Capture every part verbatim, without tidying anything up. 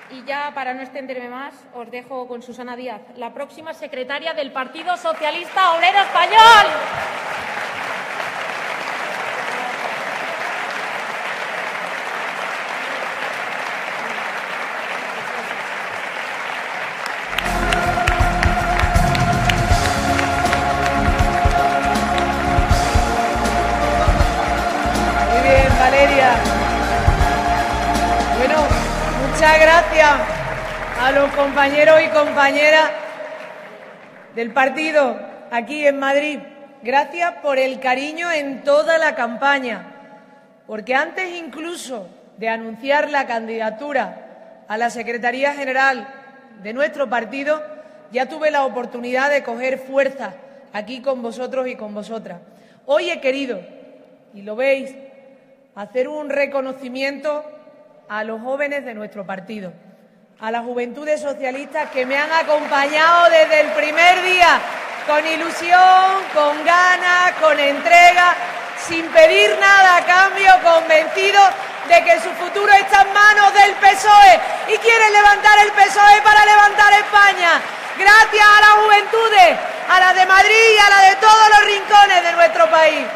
Y ya, para no extenderme más, os dejo con Susana Díaz, la próxima secretaria del Partido Socialista Obrero Español. Muy bien, Valeria. Bueno, muchas gracias a los compañeros y compañeras del partido aquí en Madrid. Gracias por el cariño en toda la campaña, porque antes incluso de anunciar la candidatura a la Secretaría General de nuestro partido, ya tuve la oportunidad de coger fuerza aquí con vosotros y con vosotras. Hoy he querido, y lo veis, hacer un reconocimiento a los jóvenes de nuestro partido, a las juventudes socialistas que me han acompañado desde el primer día, con ilusión, con ganas, con entrega, sin pedir nada a cambio, convencidos de que su futuro está en manos del P S O E y quieren levantar el P S O E para levantar España. Gracias a las juventudes, a las de Madrid y a las de todos los rincones de nuestro país.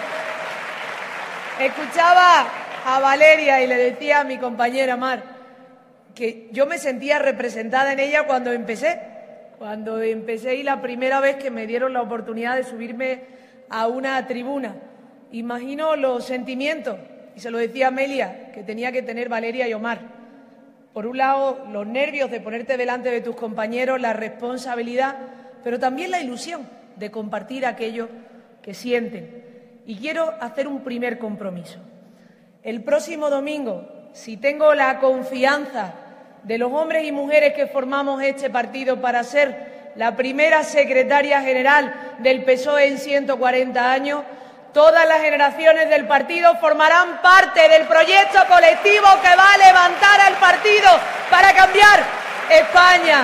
Escuchaba a Valeria y le decía a mi compañera Mar que yo me sentía representada en ella cuando empecé, cuando empecé y la primera vez que me dieron la oportunidad de subirme a una tribuna. Imagino los sentimientos, y se lo decía a Amelia, que tenía que tener Valeria y Omar. Por un lado, los nervios de ponerte delante de tus compañeros, la responsabilidad, pero también la ilusión de compartir aquello que sienten. Y quiero hacer un primer compromiso. El próximo domingo, si tengo la confianza de los hombres y mujeres que formamos este partido para ser la primera secretaria general del P S O E en ciento cuarenta años, todas las generaciones del partido formarán parte del proyecto colectivo que va a levantar al partido para cambiar España.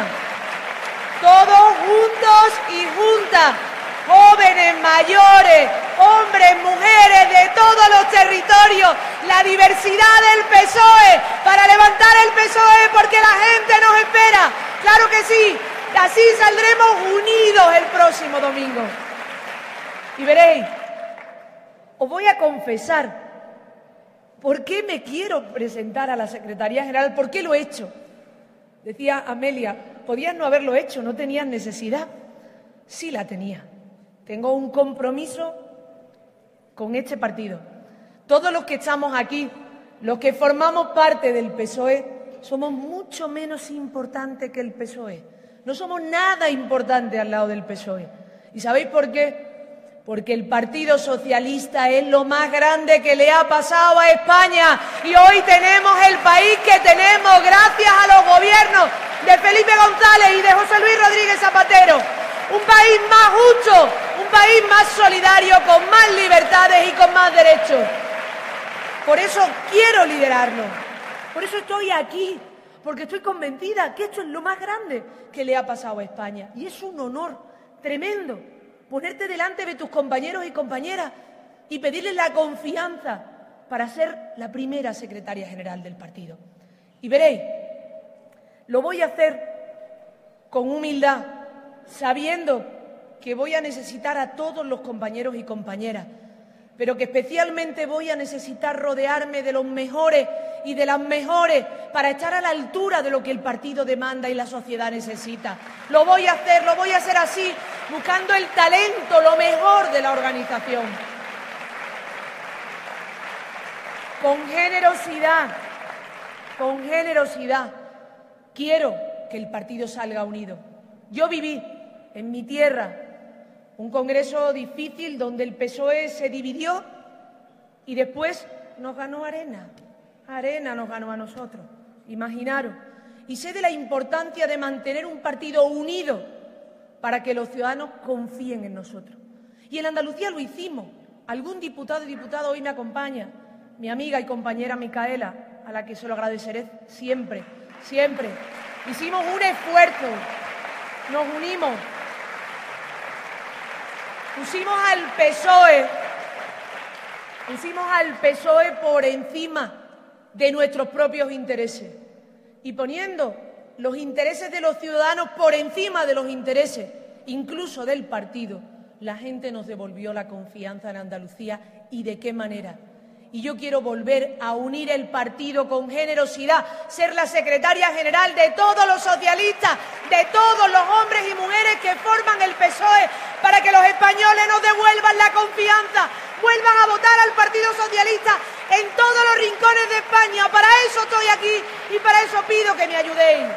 Todos juntos y juntas, jóvenes, mayores, hombres, mujeres de todos los territorios, la diversidad del P S O E, para levantar el P S O E porque la gente nos espera. Claro que sí, así saldremos unidos el próximo domingo. Y veréis, os voy a confesar por qué me quiero presentar a la Secretaría General, por qué lo he hecho. Decía Amelia, podías no haberlo hecho, no tenías necesidad. Sí la tenía. Tengo un compromiso con este partido. Todos los que estamos aquí, los que formamos parte del P S O E, somos mucho menos importantes que el P S O E. No somos nada importantes al lado del P S O E. ¿Y sabéis por qué? Porque el Partido Socialista es lo más grande que le ha pasado a España y hoy tenemos el país que tenemos gracias a los gobiernos de Felipe González y de José Luis Rodríguez Zapatero. Un país más justo, un país más solidario, con más libertades y con más derechos. Por eso quiero liderarlo. Por eso estoy aquí, porque estoy convencida que esto es lo más grande que le ha pasado a España. Y es un honor tremendo ponerte delante de tus compañeros y compañeras y pedirles la confianza para ser la primera secretaria general del partido. Y veréis, lo voy a hacer con humildad, sabiendo que voy a necesitar a todos los compañeros y compañeras, pero que especialmente voy a necesitar rodearme de los mejores y de las mejores para estar a la altura de lo que el partido demanda y la sociedad necesita. Lo voy a hacer, lo voy a hacer así, buscando el talento, lo mejor de la organización. Con generosidad, con generosidad, quiero que el partido salga unido. Yo viví en mi tierra un congreso difícil donde el P S O E se dividió y después nos ganó Arena. Arena nos ganó a nosotros, imaginaros. Y sé de la importancia de mantener un partido unido para que los ciudadanos confíen en nosotros. Y en Andalucía lo hicimos. Algún diputado y diputada hoy me acompaña, mi amiga y compañera Micaela, a la que se lo agradeceré siempre, siempre. Hicimos un esfuerzo, nos unimos, pusimos al P S O E, pusimos al P S O E por encima de nuestros propios intereses y poniendo los intereses de los ciudadanos por encima de los intereses, incluso del partido, la gente nos devolvió la confianza en Andalucía. ¿Y de qué manera? Y yo quiero volver a unir el partido con generosidad, ser la secretaria general de todos los socialistas, de todos los hombres y mujeres que forman el P S O E, para que los españoles nos devuelvan la confianza, vuelvan a votar al Partido Socialista en todos los rincones de España. Para eso estoy aquí y para eso pido que me ayudéis.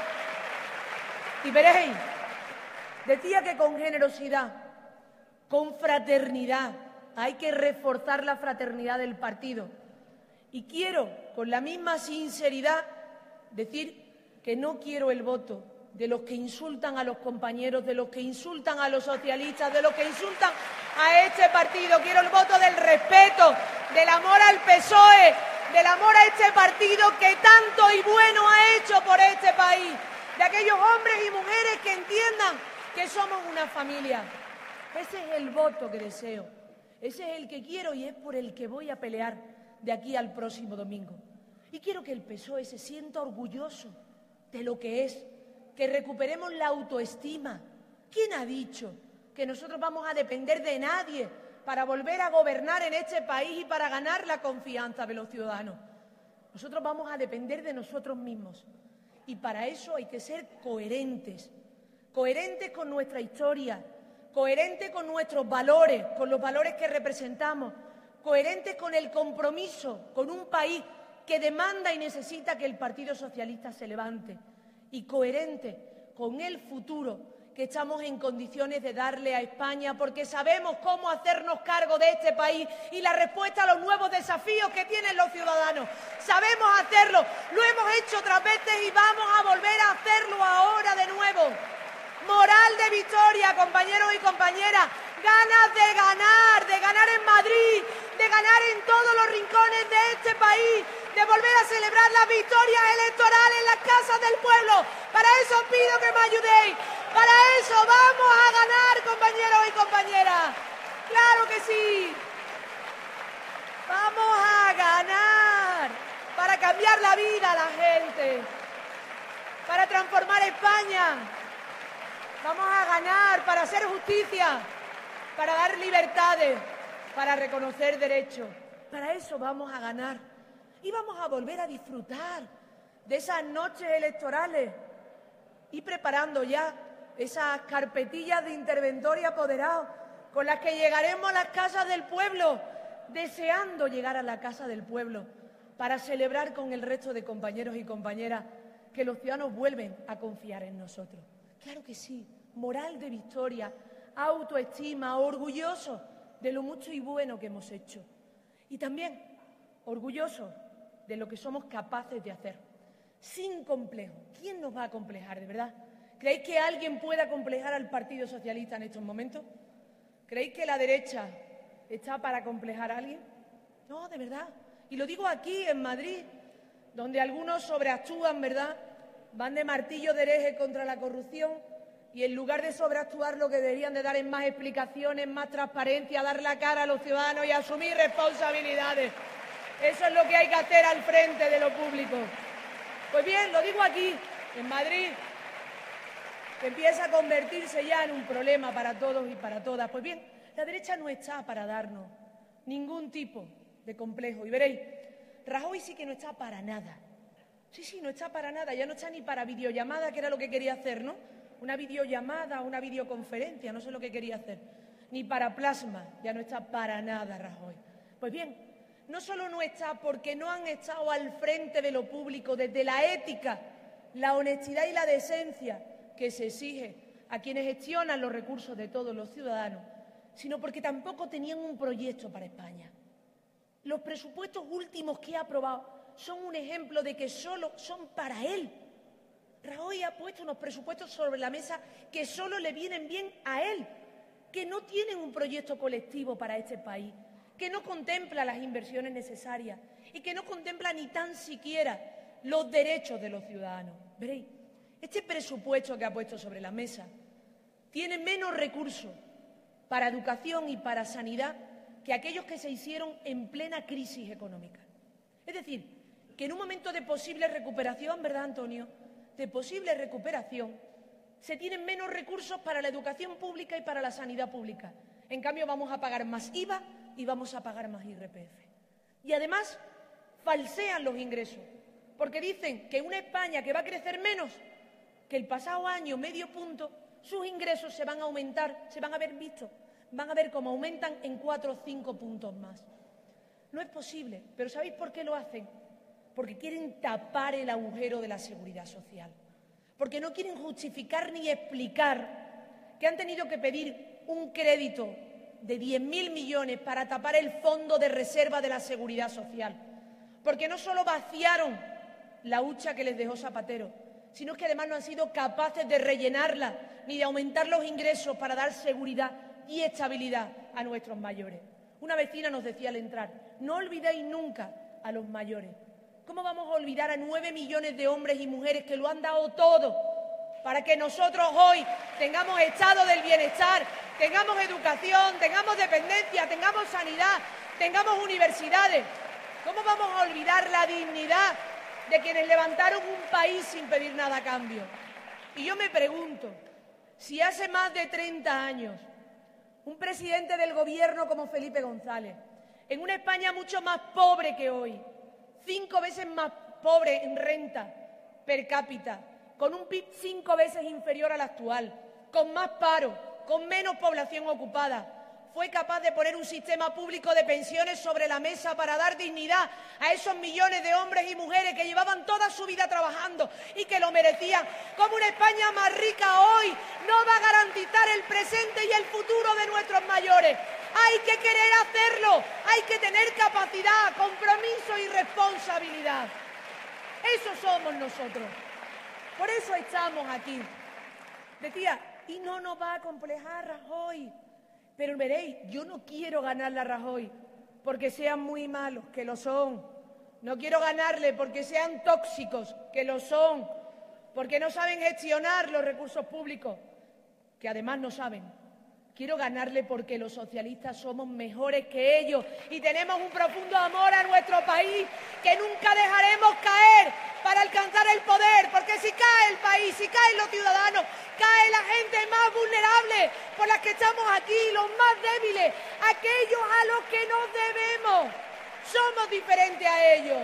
Y veréis, decía que con generosidad, con fraternidad, hay que reforzar la fraternidad del partido. Y quiero, con la misma sinceridad, decir que no quiero el voto de los que insultan a los compañeros, de los que insultan a los socialistas, de los que insultan a este partido. Quiero el voto del respeto, del amor al P S O E, del amor a este partido que tanto y bueno ha hecho por este país, de aquellos hombres y mujeres que entiendan que somos una familia. Ese es el voto que deseo. Ese es el que quiero y es por el que voy a pelear de aquí al próximo domingo. Y quiero que el P S O E se sienta orgulloso de lo que es, que recuperemos la autoestima. ¿Quién ha dicho que nosotros vamos a depender de nadie para volver a gobernar en este país y para ganar la confianza de los ciudadanos? Nosotros vamos a depender de nosotros mismos. Y para eso hay que ser coherentes, coherentes con nuestra historia, coherente con nuestros valores, con los valores que representamos, coherente con el compromiso con un país que demanda y necesita que el Partido Socialista se levante, y coherente con el futuro que estamos en condiciones de darle a España, porque sabemos cómo hacernos cargo de este país y la respuesta a los nuevos desafíos que tienen los ciudadanos. Sabemos hacerlo, lo hemos hecho otras veces y vamos a volver a hacerlo ahora de nuevo. Moral de victoria, compañeros y compañeras, ganas de ganar, de ganar en Madrid, de ganar en todos los rincones de este país, de volver a celebrar las victorias electorales en las casas del pueblo. Para eso os pido que me ayudéis, para eso vamos a ganar, compañeros y compañeras. ¡Claro que sí! Vamos a ganar para cambiar la vida a la gente, para transformar España. Vamos a ganar para hacer justicia, para dar libertades, para reconocer derechos. Para eso vamos a ganar. Y vamos a volver a disfrutar de esas noches electorales y preparando ya esas carpetillas de interventor y apoderado con las que llegaremos a las casas del pueblo, deseando llegar a la casa del pueblo para celebrar con el resto de compañeros y compañeras que los ciudadanos vuelven a confiar en nosotros. Claro que sí, moral de victoria, autoestima, orgulloso de lo mucho y bueno que hemos hecho. Y también orgulloso de lo que somos capaces de hacer, sin complejo. ¿Quién nos va a complejar, de verdad? ¿Creéis que alguien pueda complejar al Partido Socialista en estos momentos? ¿Creéis que la derecha está para complejar a alguien? No, de verdad. Y lo digo aquí, en Madrid, donde algunos sobreactúan, ¿verdad? Van de martillo de hereje contra la corrupción y en lugar de sobreactuar lo que deberían de dar es más explicaciones, más transparencia, dar la cara a los ciudadanos y asumir responsabilidades. Eso es lo que hay que hacer al frente de lo público. Pues bien, lo digo aquí, en Madrid, que empieza a convertirse ya en un problema para todos y para todas. Pues bien, la derecha no está para darnos ningún tipo de complejo. Y veréis, Rajoy sí que no está para nada. Sí, sí, no está para nada. Ya no está ni para videollamada, que era lo que quería hacer, ¿no? Una videollamada, una videoconferencia, no sé lo que quería hacer. Ni para plasma, ya no está para nada Rajoy. Pues bien, no solo no está porque no han estado al frente de lo público desde la ética, la honestidad y la decencia que se exige a quienes gestionan los recursos de todos los ciudadanos, sino porque tampoco tenían un proyecto para España. Los presupuestos últimos que ha aprobado son un ejemplo de que solo son para él. Rajoy ha puesto unos presupuestos sobre la mesa que solo le vienen bien a él, que no tienen un proyecto colectivo para este país, que no contempla las inversiones necesarias y que no contempla ni tan siquiera los derechos de los ciudadanos. Veréis, este presupuesto que ha puesto sobre la mesa tiene menos recursos para educación y para sanidad que aquellos que se hicieron en plena crisis económica. Es decir, que en un momento de posible recuperación, ¿verdad, Antonio?, de posible recuperación, se tienen menos recursos para la educación pública y para la sanidad pública. En cambio, vamos a pagar más I V A y vamos a pagar más I R P F. Y además, falsean los ingresos, porque dicen que una España que va a crecer menos, que el pasado año, medio punto, sus ingresos se van a aumentar, se van a ver vistos, van a ver cómo aumentan en cuatro o cinco puntos más. No es posible, pero ¿sabéis por qué lo hacen? Porque quieren tapar el agujero de la seguridad social, porque no quieren justificar ni explicar que han tenido que pedir un crédito de diez mil millones para tapar el fondo de reserva de la seguridad social, porque no solo vaciaron la hucha que les dejó Zapatero, sino que además no han sido capaces de rellenarla ni de aumentar los ingresos para dar seguridad y estabilidad a nuestros mayores. Una vecina nos decía al entrar, no olvidéis nunca a los mayores. ¿Cómo vamos a olvidar a nueve millones de hombres y mujeres que lo han dado todo para que nosotros hoy tengamos estado del bienestar, tengamos educación, tengamos dependencia, tengamos sanidad, tengamos universidades? ¿Cómo vamos a olvidar la dignidad de quienes levantaron un país sin pedir nada a cambio? Y yo me pregunto, si hace más de treinta años un presidente del Gobierno como Felipe González, en una España mucho más pobre que hoy, cinco veces más pobre en renta per cápita, con un P I B cinco veces inferior al actual, con más paro, con menos población ocupada, fue capaz de poner un sistema público de pensiones sobre la mesa para dar dignidad a esos millones de hombres y mujeres que llevaban toda su vida trabajando y que lo merecían. Como una España más rica hoy no va a garantizar el presente y el futuro de nuestros mayores. Hay que querer hacerlo, hay que tener capacidad, compromiso y responsabilidad. Eso somos nosotros. Por eso estamos aquí. Decía, y no nos va a complejar Rajoy. Pero veréis, yo no quiero ganarle a Rajoy porque sean muy malos, que lo son. No quiero ganarle porque sean tóxicos, que lo son. Porque no saben gestionar los recursos públicos, que además no saben. Quiero ganarle porque los socialistas somos mejores que ellos y tenemos un profundo amor a nuestro país que nunca dejaremos caer para alcanzar el poder, porque si cae el país, si caen los ciudadanos, cae la gente más vulnerable por las que estamos aquí, los más débiles, aquellos a los que nos debemos. Somos diferentes a ellos.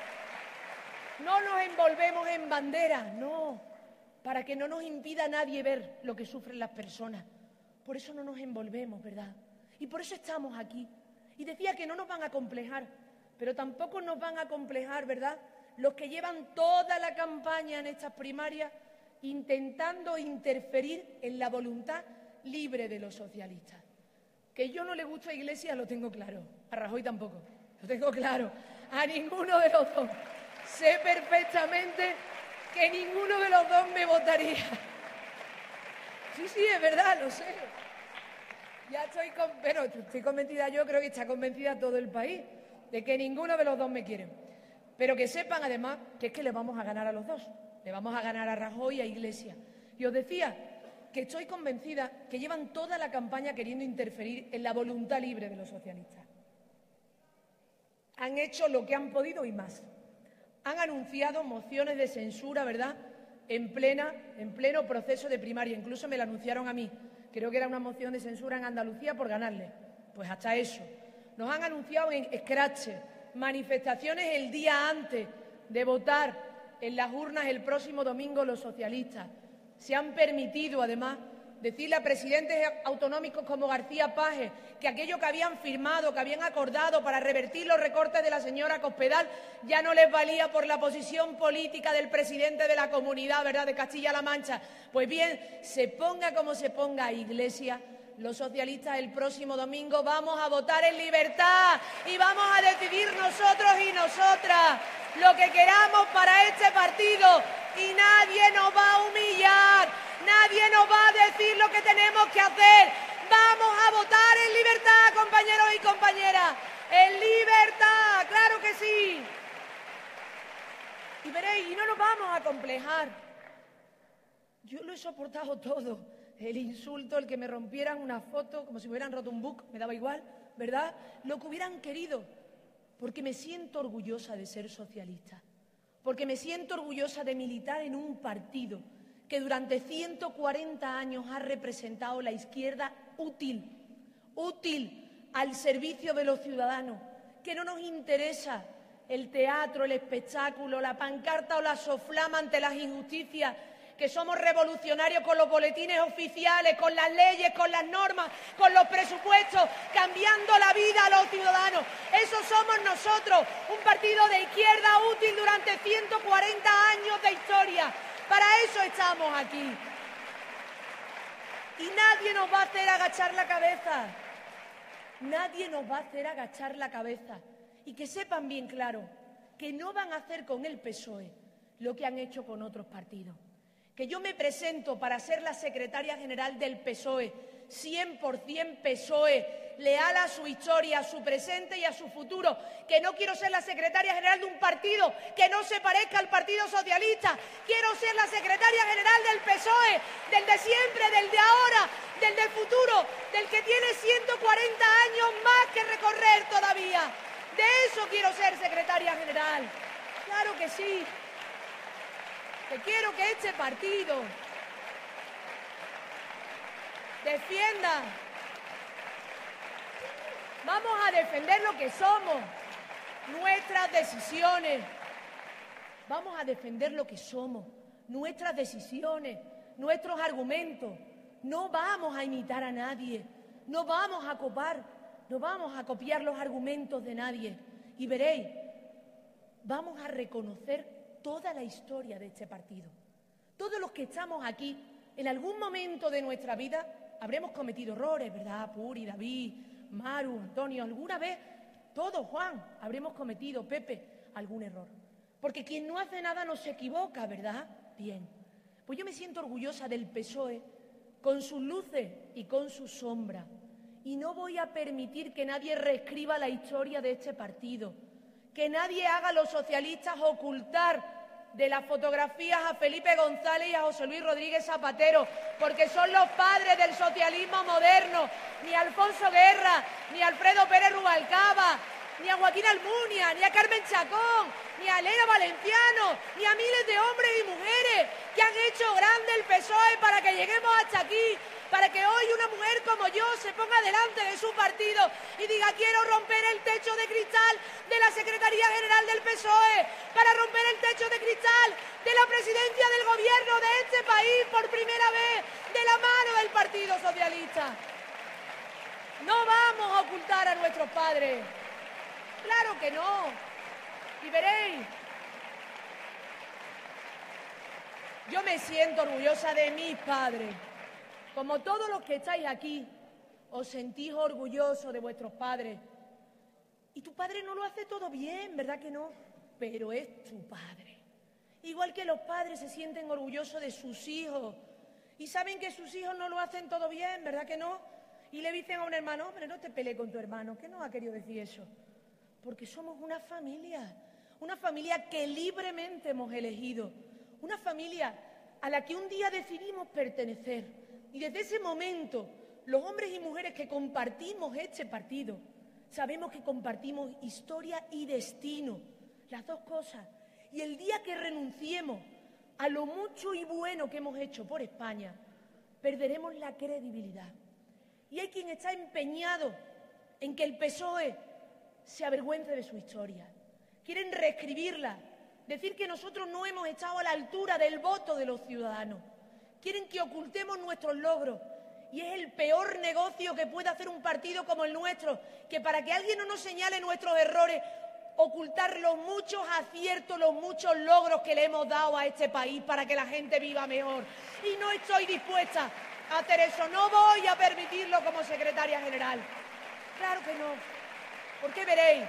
No nos envolvemos en banderas, no, para que no nos impida a nadie ver lo que sufren las personas. Por eso no nos envolvemos, ¿verdad? Y por eso estamos aquí. Y decía que no nos van a complejar, pero tampoco nos van a complejar, ¿verdad?, los que llevan toda la campaña en estas primarias intentando interferir en la voluntad libre de los socialistas. Que yo no le gusto a Iglesias lo tengo claro, a Rajoy tampoco, lo tengo claro, a ninguno de los dos. Sé perfectamente que ninguno de los dos me votaría. Sí, sí, es verdad, lo sé. Ya estoy, con... pero estoy convencida, yo creo que está convencida todo el país de que ninguno de los dos me quiere. Pero que sepan, además, que es que le vamos a ganar a los dos. Le vamos a ganar a Rajoy y a Iglesias. Y os decía que estoy convencida que llevan toda la campaña queriendo interferir en la voluntad libre de los socialistas. Han hecho lo que han podido y más. Han anunciado mociones de censura, ¿verdad?, en, plena, en pleno proceso de primaria. Incluso me la anunciaron a mí. Creo que era una moción de censura en Andalucía por ganarle. Pues hasta eso. Nos han anunciado en escrache manifestaciones el día antes de votar en las urnas el próximo domingo los socialistas. Se han permitido, además, decirle a presidentes autonómicos como García Paje que aquello que habían firmado, que habían acordado para revertir los recortes de la señora Cospedal ya no les valía por la posición política del presidente de la comunidad, ¿verdad?, de Castilla-La Mancha. Pues bien, se ponga como se ponga Iglesias, los socialistas el próximo domingo vamos a votar en libertad y vamos a decidir nosotros y nosotras lo que queramos para este partido y nadie nos va a humillar, nadie nos va a decir lo que tenemos que hacer. Vamos a votar en libertad, compañeros y compañeras, en libertad, claro que sí. Y veréis, y no nos vamos a complejar. Yo lo he soportado todo. El insulto, el que me rompieran una foto, como si me hubieran roto un book, me daba igual, ¿verdad? Lo que hubieran querido, porque me siento orgullosa de ser socialista. porque me siento orgullosa de militar en un partido que durante ciento cuarenta años ha representado la izquierda útil, útil al servicio de los ciudadanos, que no nos interesa el teatro, el espectáculo, la pancarta o la soflama ante las injusticias, que somos revolucionarios con los boletines oficiales, con las leyes, con las normas, con los presupuestos, cambiando la vida a los ciudadanos. Eso somos nosotros, un partido de izquierda útil durante ciento cuarenta años de historia. Para eso estamos aquí. Y nadie nos va a hacer agachar la cabeza. Nadie nos va a hacer agachar la cabeza. Y que sepan bien claro que no van a hacer con el P S O E lo que han hecho con otros partidos. Que yo me presento para ser la secretaria general del P S O E, cien por cien P S O E, leal a su historia, a su presente y a su futuro. Que no quiero ser la secretaria general de un partido que no se parezca al Partido Socialista. Quiero ser la secretaria general del P S O E, del de siempre, del de ahora, del del futuro, del que tiene ciento cuarenta años más que recorrer todavía. De eso quiero ser secretaria general. Claro que sí. Que quiero que este partido defienda. Vamos a defender lo que somos, nuestras decisiones. Vamos a defender lo que somos, nuestras decisiones, nuestros argumentos. No vamos a imitar a nadie, no vamos a copiar, no vamos a copiar los argumentos de nadie. Y veréis, vamos a reconocer toda la historia de este partido. Todos los que estamos aquí, en algún momento de nuestra vida, habremos cometido errores, ¿verdad? Puri, David, Maru, Antonio, alguna vez, todos, Juan, habremos cometido, Pepe, algún error. Porque quien no hace nada no se equivoca, ¿verdad? Bien. Pues yo me siento orgullosa del P S O E, con sus luces y con sus sombras. Y no voy a permitir que nadie reescriba la historia de este partido. Que nadie haga a los socialistas ocultar de las fotografías a Felipe González y a José Luis Rodríguez Zapatero, porque son los padres del socialismo moderno. Ni a Alfonso Guerra, ni a Alfredo Pérez Rubalcaba, ni a Joaquín Almunia, ni a Carmen Chacón, ni a Elena Valenciano, ni a miles de hombres y mujeres que han hecho grande el P S O E para que lleguemos hasta aquí, para que hoy una mujer como yo se ponga delante de su partido y diga quiero romper el techo de cristal de la Secretaría General del P S O E, para romper el techo de cristal de la presidencia del gobierno de este país por primera vez de la mano del Partido Socialista. No vamos a ocultar a nuestros padres. Claro que no. Y veréis, yo me siento orgullosa de mis padres. Como todos los que estáis aquí, os sentís orgullosos de vuestros padres. Y tu padre no lo hace todo bien, ¿verdad que no? Pero es tu padre. Igual que los padres se sienten orgullosos de sus hijos y saben que sus hijos no lo hacen todo bien, ¿verdad que no? Y le dicen a un hermano, hombre, no te pelees con tu hermano. ¿Qué nos ha querido decir eso? Porque somos una familia, una familia que libremente hemos elegido, una familia a la que un día decidimos pertenecer. Y desde ese momento, los hombres y mujeres que compartimos este partido, sabemos que compartimos historia y destino, las dos cosas. Y el día que renunciemos a lo mucho y bueno que hemos hecho por España, perderemos la credibilidad. Y hay quien está empeñado en que el P S O E se avergüence de su historia. Quieren reescribirla, decir que nosotros no hemos estado a la altura del voto de los ciudadanos. Quieren que ocultemos nuestros logros. Y es el peor negocio que puede hacer un partido como el nuestro, que para que alguien no nos señale nuestros errores, ocultar los muchos aciertos, los muchos logros que le hemos dado a este país para que la gente viva mejor. Y no estoy dispuesta a hacer eso, no voy a permitirlo como secretaria general. Claro que no. Porque veréis,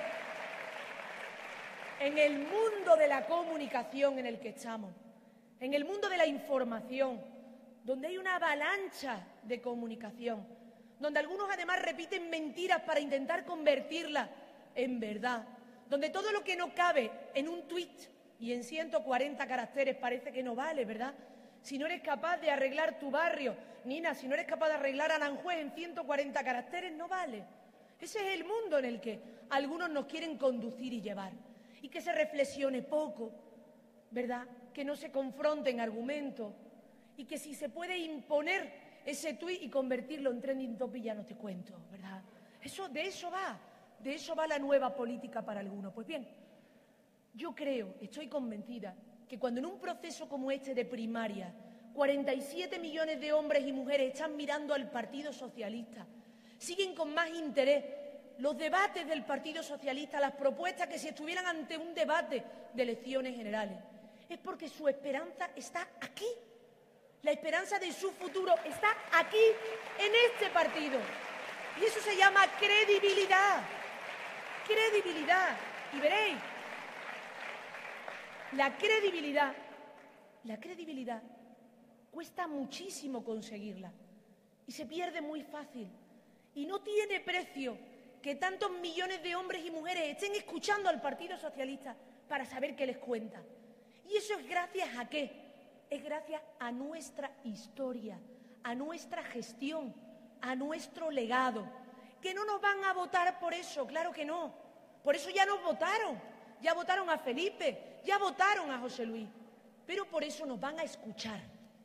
en el mundo de la comunicación en el que estamos, en el mundo de la información, donde hay una avalancha de comunicación, donde algunos además repiten mentiras para intentar convertirlas en verdad, donde todo lo que no cabe en un tuit y en ciento cuarenta caracteres parece que no vale, ¿verdad? Si no eres capaz de arreglar tu barrio, Nina, si no eres capaz de arreglar Aranjuez en ciento cuarenta caracteres, no vale. Ese es el mundo en el que algunos nos quieren conducir y llevar. Y que se reflexione poco, ¿verdad?, que no se confronten argumentos y que si se puede imponer ese tuit y convertirlo en trending topic ya no te cuento, ¿verdad? Eso, de eso va, de eso va la nueva política para algunos. Pues bien, yo creo, estoy convencida, que cuando en un proceso como este de primaria cuarenta y siete millones de hombres y mujeres están mirando al Partido Socialista, siguen con más interés los debates del Partido Socialista, las propuestas, que si estuvieran ante un debate de elecciones generales, es porque su esperanza está aquí. La esperanza de su futuro está aquí, en este partido. Y eso se llama credibilidad. Credibilidad. Y veréis, la credibilidad, la credibilidad cuesta muchísimo conseguirla y se pierde muy fácil. Y no tiene precio que tantos millones de hombres y mujeres estén escuchando al Partido Socialista para saber qué les cuenta. ¿Y eso es gracias a qué? Es gracias a nuestra historia, a nuestra gestión, a nuestro legado. ¿Que no nos van a votar por eso? Claro que no. Por eso ya nos votaron. Ya votaron a Felipe, ya votaron a José Luis. Pero por eso nos van a escuchar.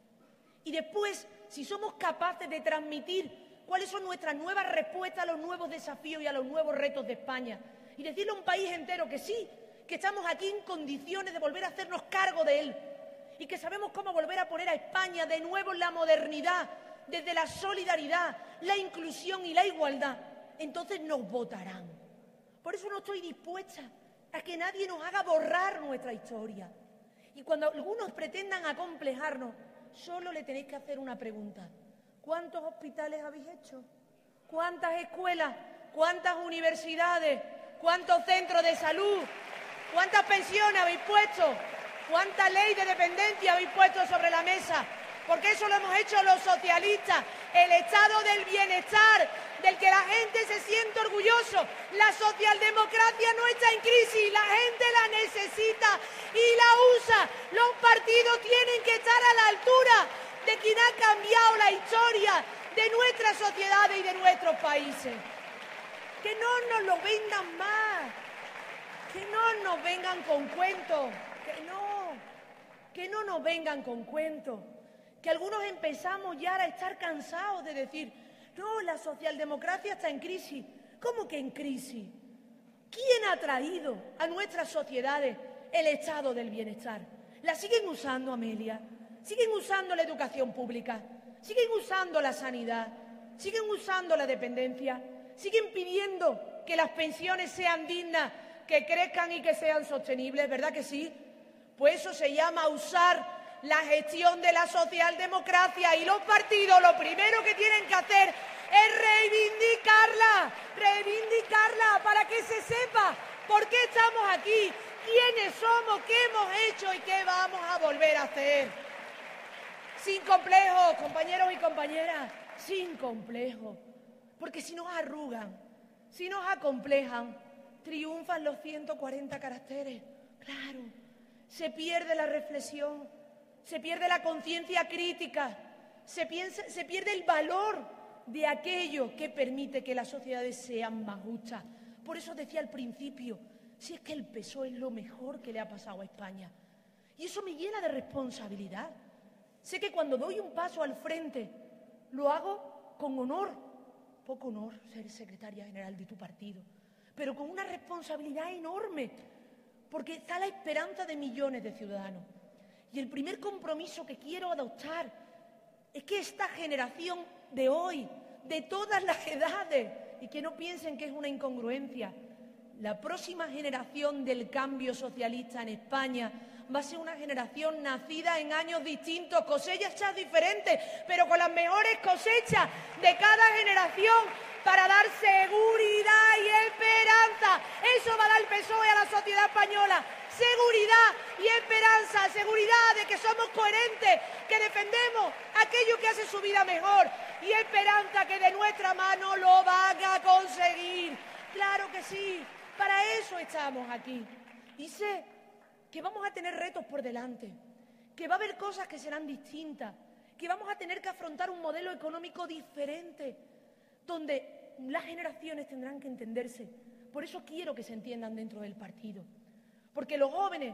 Y después, si somos capaces de transmitir cuáles son nuestras nuevas respuestas a los nuevos desafíos y a los nuevos retos de España, y decirle a un país entero que sí, que estamos aquí en condiciones de volver a hacernos cargo de él, y que sabemos cómo volver a poner a España de nuevo en la modernidad, desde la solidaridad, la inclusión y la igualdad, entonces nos votarán. Por eso no estoy dispuesta a que nadie nos haga borrar nuestra historia. Y cuando algunos pretendan acomplejarnos, solo le tenéis que hacer una pregunta. ¿Cuántos hospitales habéis hecho? ¿Cuántas escuelas? ¿Cuántas universidades? ¿Cuántos centros de salud? ¿Cuántas pensiones habéis puesto? ¿Cuánta ley de dependencia habéis puesto sobre la mesa? Porque eso lo hemos hecho los socialistas. El estado del bienestar, del que la gente se siente orgulloso. La socialdemocracia no está en crisis, la gente la necesita y la usa. Los partidos tienen que estar a la altura de quien ha cambiado la historia de nuestras sociedades y de nuestros países. Que no nos lo vendan más, que no nos vengan con cuentos, que no, que no nos vengan con cuentos. Que algunos empezamos ya a estar cansados de decir, no, la socialdemocracia está en crisis. ¿Cómo que en crisis? ¿Quién ha traído a nuestras sociedades el estado del bienestar? ¿La siguen usando, Amelia? ¿Siguen usando la educación pública? ¿Siguen usando la sanidad? ¿Siguen usando la dependencia? ¿Siguen pidiendo que las pensiones sean dignas, que crezcan y que sean sostenibles? ¿Verdad que sí? Pues eso se llama usar la gestión de la socialdemocracia, y los partidos lo primero que tienen que hacer es reivindicarla, reivindicarla para que se sepa por qué estamos aquí, quiénes somos, qué hemos hecho y qué vamos a volver a hacer. Sin complejos, compañeros y compañeras, sin complejos, porque si nos arrugan, si nos acomplejan, triunfan los ciento cuarenta caracteres, claro, se pierde la reflexión, se pierde la conciencia crítica, se, piensa, se pierde el valor de aquello que permite que las sociedades sean más justas. Por eso decía al principio, si es que el P S O E es lo mejor que le ha pasado a España. Y eso me llena de responsabilidad. Sé que cuando doy un paso al frente, lo hago con honor. Poco honor ser secretaria general de tu partido, pero con una responsabilidad enorme, porque está la esperanza de millones de ciudadanos. Y el primer compromiso que quiero adoptar es que esta generación de hoy, de todas las edades, y que no piensen que es una incongruencia, la próxima generación del cambio socialista en España va a ser una generación nacida en años distintos, cosechas diferentes, pero con las mejores cosechas de cada generación para dar seguridad y esperanza. Eso va a dar el P S O E a la sociedad española. Seguridad y esperanza, seguridad de que somos coherentes, que defendemos aquello que hace su vida mejor, y esperanza que de nuestra mano lo van a conseguir. Claro que sí, para eso estamos aquí. Y sé que vamos a tener retos por delante, que va a haber cosas que serán distintas, que vamos a tener que afrontar un modelo económico diferente, donde las generaciones tendrán que entenderse. Por eso quiero que se entiendan dentro del partido. Porque los jóvenes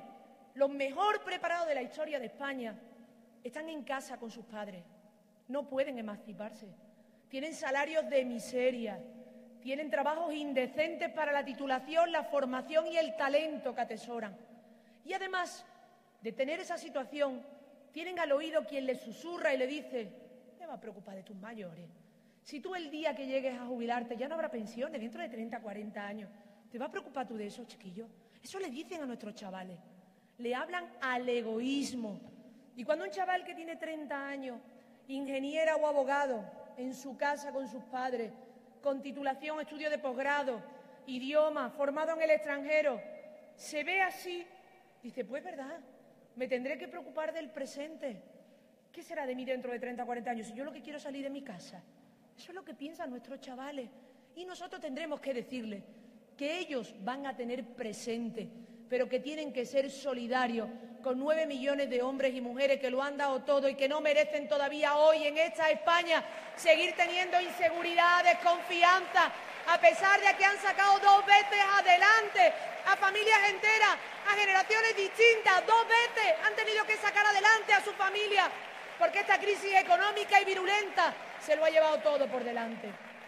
los mejor preparados de la historia de España, están en casa con sus padres, no pueden emanciparse, tienen salarios de miseria, tienen trabajos indecentes para la titulación, la formación y el talento que atesoran. Y además de tener esa situación, tienen al oído quien les susurra y le dice: ¿qué va a preocupar de tus mayores? Si tú el día que llegues a jubilarte ya no habrá pensiones dentro de treinta, cuarenta años, ¿te va a preocupar tú de eso, chiquillo? Eso le dicen a nuestros chavales. Le hablan al egoísmo. Y cuando un chaval que tiene treinta años, ingeniera o abogado, en su casa con sus padres, con titulación, estudio de posgrado, idioma, formado en el extranjero, se ve así, dice: pues verdad, me tendré que preocupar del presente. ¿Qué será de mí dentro de treinta o cuarenta años si yo lo que quiero es salir de mi casa? Eso es lo que piensan nuestros chavales. Y nosotros tendremos que decirles que ellos van a tener presente, pero que tienen que ser solidarios con nueve millones de hombres y mujeres que lo han dado todo y que no merecen todavía hoy en esta España seguir teniendo inseguridad, desconfianza, a pesar de que han sacado dos veces adelante a familias enteras, a generaciones distintas, dos veces han tenido que sacar adelante a su familia, porque esta crisis económica y virulenta se lo ha llevado todo por delante.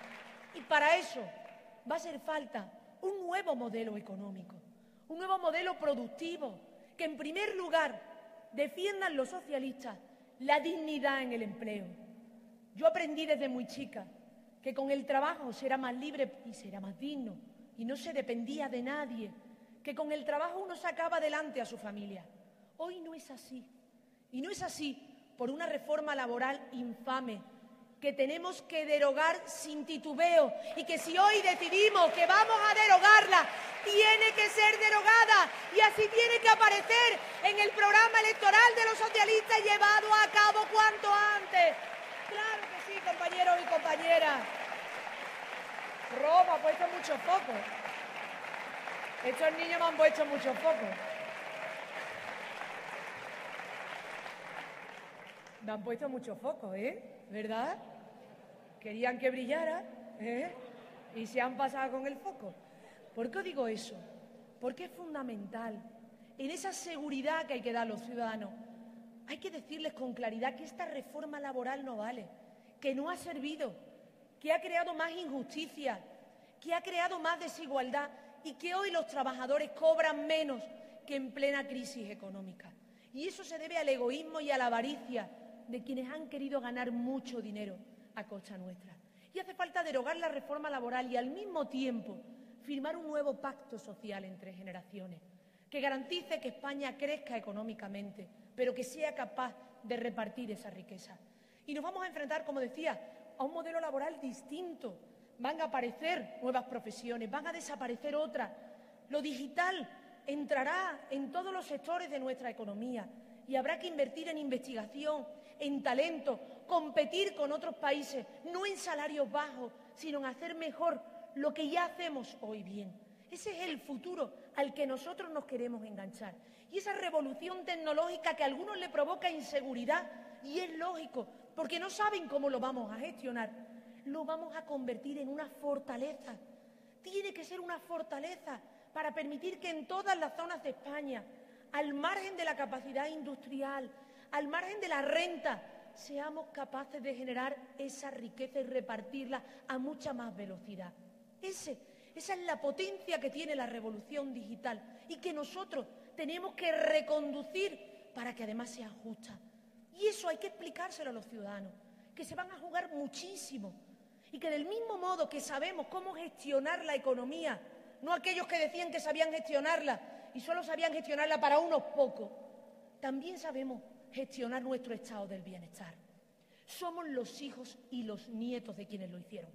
Y para eso va a hacer falta un nuevo modelo económico, un nuevo modelo productivo, que en primer lugar defiendan los socialistas la dignidad en el empleo. Yo aprendí desde muy chica que con el trabajo se era más libre y se era más digno, y no se dependía de nadie, que con el trabajo uno sacaba adelante a su familia. Hoy no es así, y no es así por una reforma laboral infame que tenemos que derogar sin titubeo, y que si hoy decidimos que vamos a derogarla, tiene que ser derogada, y así tiene que aparecer en el programa electoral de los socialistas y llevado a cabo cuanto antes. Claro que sí, compañeros y compañeras. Roma ha puesto muchos focos. Estos niños me han puesto muchos focos. Me han puesto muchos focos, ¿eh? ¿Verdad? Querían que brillara, ¿eh? Y se han pasado con el foco. ¿Por qué os digo eso? Porque es fundamental. En esa seguridad que hay que dar a los ciudadanos, hay que decirles con claridad que esta reforma laboral no vale, que no ha servido, que ha creado más injusticia, que ha creado más desigualdad y que hoy los trabajadores cobran menos que en plena crisis económica. Y eso se debe al egoísmo y a la avaricia de quienes han querido ganar mucho dinero a costa nuestra. Y hace falta derogar la reforma laboral y al mismo tiempo firmar un nuevo pacto social entre generaciones que garantice que España crezca económicamente, pero que sea capaz de repartir esa riqueza. Y nos vamos a enfrentar, como decía, a un modelo laboral distinto. Van a aparecer nuevas profesiones, van a desaparecer otras. Lo digital entrará en todos los sectores de nuestra economía y habrá que invertir en investigación, en talento, competir con otros países, no en salarios bajos, sino en hacer mejor lo que ya hacemos hoy bien. Ese es el futuro al que nosotros nos queremos enganchar. Y esa revolución tecnológica que a algunos le provoca inseguridad, y es lógico, porque no saben cómo lo vamos a gestionar, lo vamos a convertir en una fortaleza. Tiene que ser una fortaleza para permitir que en todas las zonas de España, al margen de la capacidad industrial, al margen de la renta, seamos capaces de generar esa riqueza y repartirla a mucha más velocidad. Ese, esa es la potencia que tiene la revolución digital y que nosotros tenemos que reconducir para que además sea justa. Y eso hay que explicárselo a los ciudadanos, que se van a jugar muchísimo y que del mismo modo que sabemos cómo gestionar la economía, no aquellos que decían que sabían gestionarla y solo sabían gestionarla para unos pocos, también sabemos gestionar nuestro estado del bienestar. Somos los hijos y los nietos de quienes lo hicieron.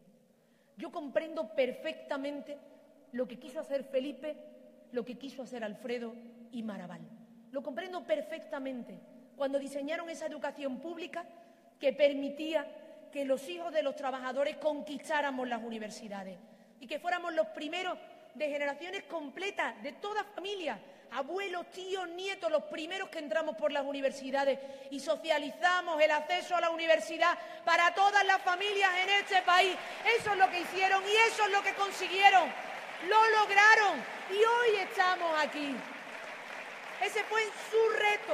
Yo comprendo perfectamente lo que quiso hacer Felipe, lo que quiso hacer Alfredo y Marabal. Lo comprendo perfectamente cuando diseñaron esa educación pública que permitía que los hijos de los trabajadores conquistáramos las universidades y que fuéramos los primeros de generaciones completas, de toda familia, abuelos, tíos, nietos, los primeros que entramos por las universidades y socializamos el acceso a la universidad para todas las familias en este país. Eso es lo que hicieron y eso es lo que consiguieron. Lo lograron y hoy estamos aquí. Ese fue su reto,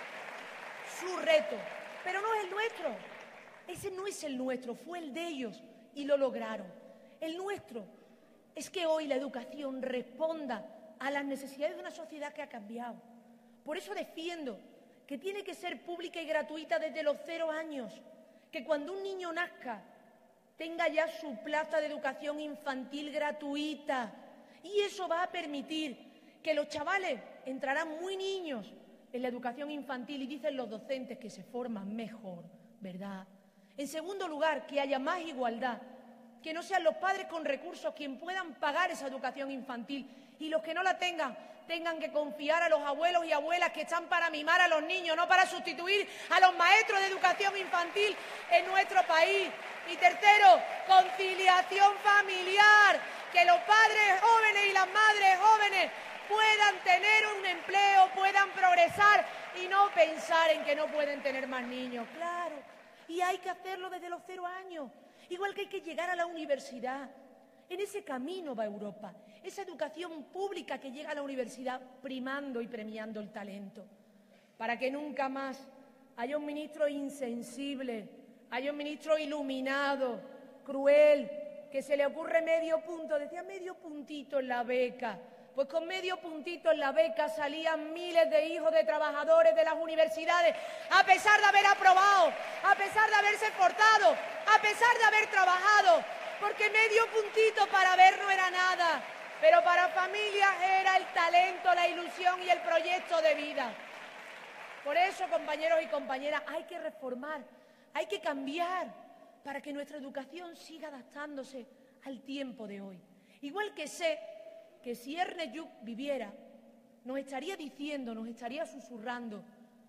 su reto, pero no es el nuestro. Ese no es el nuestro, fue el de ellos y lo lograron. El nuestro es que hoy la educación responda a las necesidades de una sociedad que ha cambiado. Por eso defiendo que tiene que ser pública y gratuita desde los cero años, que cuando un niño nazca tenga ya su plaza de educación infantil gratuita. Y eso va a permitir que los chavales entrarán muy niños en la educación infantil y dicen los docentes que se forman mejor, ¿verdad? En segundo lugar, que haya más igualdad, que no sean los padres con recursos quien puedan pagar esa educación infantil y los que no la tengan tengan que confiar a los abuelos y abuelas que están para mimar a los niños, no para sustituir a los maestros de educación infantil en nuestro país. Y tercero, conciliación familiar, que los padres jóvenes y las madres jóvenes puedan tener un empleo, puedan progresar y no pensar en que no pueden tener más niños. Claro, y hay que hacerlo desde los cero años, igual que hay que llegar a la universidad. En ese camino va Europa, esa educación pública que llega a la universidad primando y premiando el talento, para que nunca más haya un ministro insensible, haya un ministro iluminado, cruel, que se le ocurre medio punto, decía medio puntito en la beca. Pues con medio puntito en la beca salían miles de hijos de trabajadores de las universidades, a pesar de haber aprobado, a pesar de haberse esforzado, a pesar de haber trabajado, porque medio puntito para ver no era nada, pero para familias era el talento, la ilusión y el proyecto de vida. Por eso, compañeros y compañeras, hay que reformar, hay que cambiar para que nuestra educación siga adaptándose al tiempo de hoy. Igual que sé que si Ernest Lluch viviera, nos estaría diciendo, nos estaría susurrando,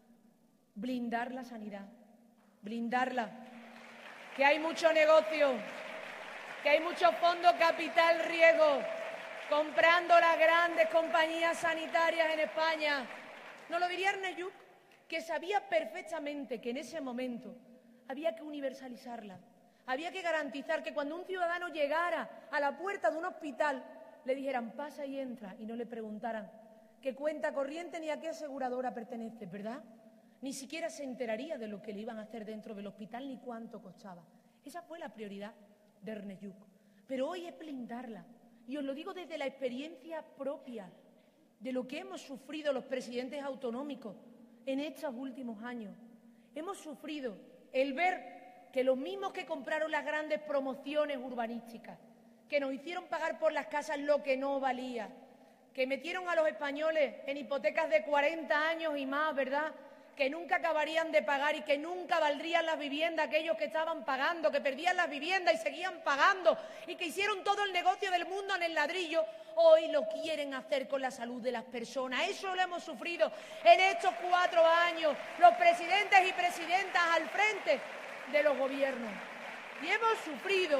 blindar la sanidad, blindarla, que hay mucho negocio, que hay mucho fondo capital riesgo, comprando las grandes compañías sanitarias en España. ¿No lo diría Ernest Lluch, que sabía perfectamente que en ese momento había que universalizarla, había que garantizar que cuando un ciudadano llegara a la puerta de un hospital le dijeran pasa y entra y no le preguntaran qué cuenta corriente ni a qué aseguradora pertenece, ¿verdad? Ni siquiera se enteraría de lo que le iban a hacer dentro del hospital ni cuánto costaba. Esa fue la prioridad de Ernest Lluch. Pero hoy es blindarla. Y os lo digo desde la experiencia propia de lo que hemos sufrido los presidentes autonómicos en estos últimos años. Hemos sufrido el ver que los mismos que compraron las grandes promociones urbanísticas, que nos hicieron pagar por las casas lo que no valía, que metieron a los españoles en hipotecas de cuarenta años y más, ¿verdad?, que nunca acabarían de pagar y que nunca valdrían las viviendas aquellos que estaban pagando, que perdían las viviendas y seguían pagando y que hicieron todo el negocio del mundo en el ladrillo, hoy lo quieren hacer con la salud de las personas. Eso lo hemos sufrido en estos cuatro años, los presidentes y presidentas al frente de los gobiernos. Y hemos sufrido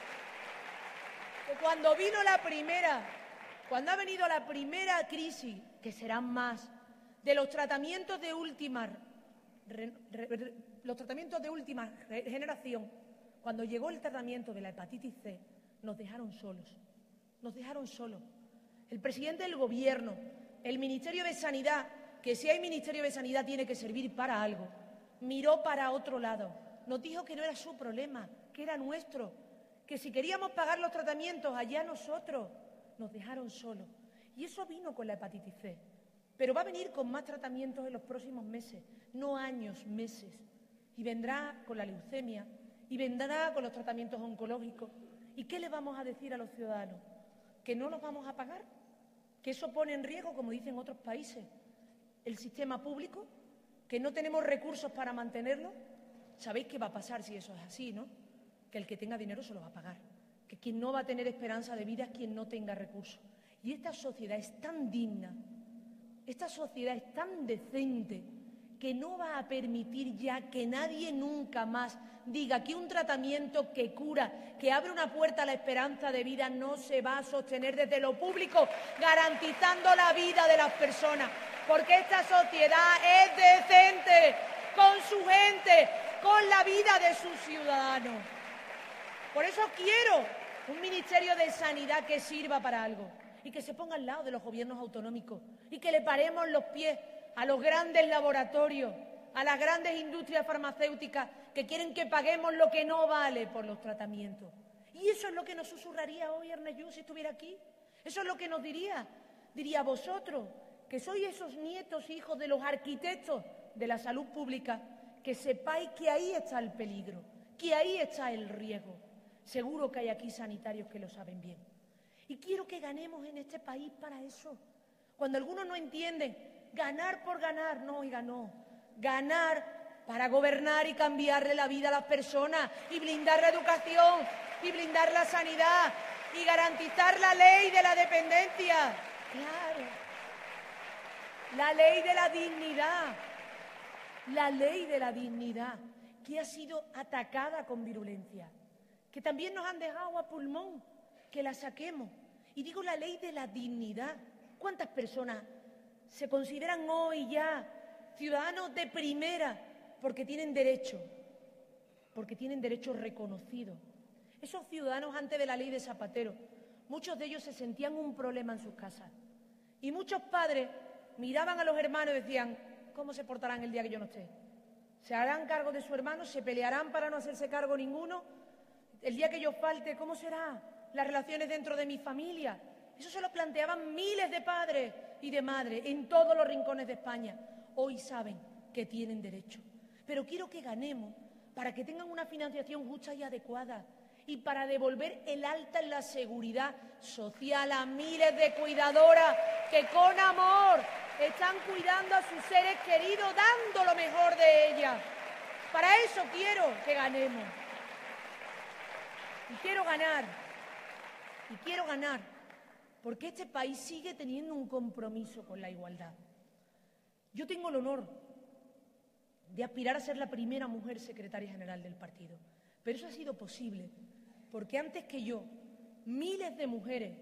que cuando vino la primera, cuando ha venido la primera crisis, que serán más, de los tratamientos de última, re, re, re, los tratamientos de última generación, cuando llegó el tratamiento de la hepatitis C, nos dejaron solos, nos dejaron solos. El presidente del Gobierno, el Ministerio de Sanidad, que si hay Ministerio de Sanidad tiene que servir para algo, miró para otro lado, nos dijo que no era su problema, que era nuestro, que si queríamos pagar los tratamientos allá nosotros, nos dejaron solos. Y eso vino con la hepatitis C. Pero va a venir con más tratamientos en los próximos meses, no años, meses. Y vendrá con la leucemia, y vendrá con los tratamientos oncológicos. ¿Y qué le vamos a decir a los ciudadanos? ¿Que no los vamos a pagar? ¿Que eso pone en riesgo, como dicen otros países, el sistema público? ¿Que no tenemos recursos para mantenerlo? ¿Sabéis qué va a pasar si eso es así, no? Que el que tenga dinero se lo va a pagar. Que quien no va a tener esperanza de vida es quien no tenga recursos. Y esta sociedad es tan digna, esta sociedad es tan decente que no va a permitir ya que nadie nunca más diga que un tratamiento que cura, que abre una puerta a la esperanza de vida, no se va a sostener desde lo público, garantizando la vida de las personas. Porque esta sociedad es decente con su gente, con la vida de sus ciudadanos. Por eso quiero un Ministerio de Sanidad que sirva para algo y que se ponga al lado de los gobiernos autonómicos y que le paremos los pies a los grandes laboratorios, a las grandes industrias farmacéuticas que quieren que paguemos lo que no vale por los tratamientos. Y eso es lo que nos susurraría hoy Ernest Lluch si estuviera aquí. Eso es lo que nos diría. Diría: vosotros, que sois esos nietos, hijos de los arquitectos de la salud pública, que sepáis que ahí está el peligro, que ahí está el riesgo. Seguro que hay aquí sanitarios que lo saben bien. Y quiero que ganemos en este país para eso. Cuando algunos no entienden, ganar por ganar, no, oiga, no. Ganar para gobernar y cambiarle la vida a las personas y blindar la educación y blindar la sanidad y garantizar la ley de la dependencia. Claro. La ley de la dignidad. La ley de la dignidad, que ha sido atacada con virulencia, que también nos han dejado a pulmón, que la saquemos. Y digo la ley de la dignidad. ¿Cuántas personas se consideran hoy ya ciudadanos de primera porque tienen derecho, porque tienen derechos reconocidos? Esos ciudadanos antes de la ley de Zapatero, muchos de ellos se sentían un problema en sus casas. Y muchos padres miraban a los hermanos y decían: ¿cómo se portarán el día que yo no esté? ¿Se harán cargo de su hermano? ¿Se pelearán para no hacerse cargo ninguno? El día que yo falte, ¿cómo serán las relaciones dentro de mi familia? Eso se lo planteaban miles de padres y de madres en todos los rincones de España. Hoy saben que tienen derecho. Pero quiero que ganemos para que tengan una financiación justa y adecuada y para devolver el alta en la seguridad social a miles de cuidadoras que con amor están cuidando a sus seres queridos, dando lo mejor de ellas. Para eso quiero que ganemos. Y quiero ganar. Y quiero ganar. Porque este país sigue teniendo un compromiso con la igualdad. Yo tengo el honor de aspirar a ser la primera mujer secretaria general del partido. Pero eso ha sido posible porque antes que yo, miles de mujeres